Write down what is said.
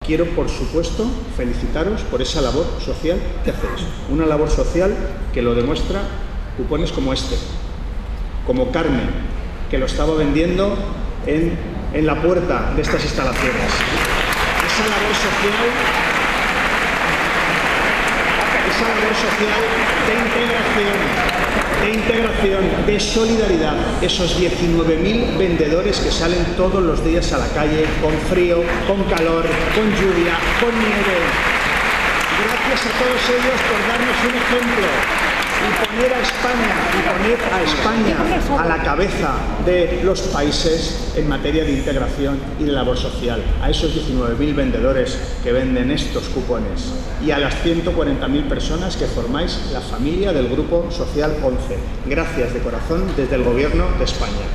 quiero, por supuesto, felicitaros por esa labor social que hacéis. Una labor social que lo demuestra cupones como este, como Carmen, que lo estaba vendiendo en la puerta de estas instalaciones. Esa labor social de integración, de solidaridad, esos 19.000 vendedores que salen todos los días a la calle, con frío, con calor, con lluvia, con nieve. Gracias a todos ellos por darnos un ejemplo y poner a España a la cabeza de los países en materia de integración y de labor social. A esos 19.000 vendedores que venden estos cupones y a las 140.000 personas que formáis la familia del Grupo Social 11. Gracias de corazón desde el Gobierno de España.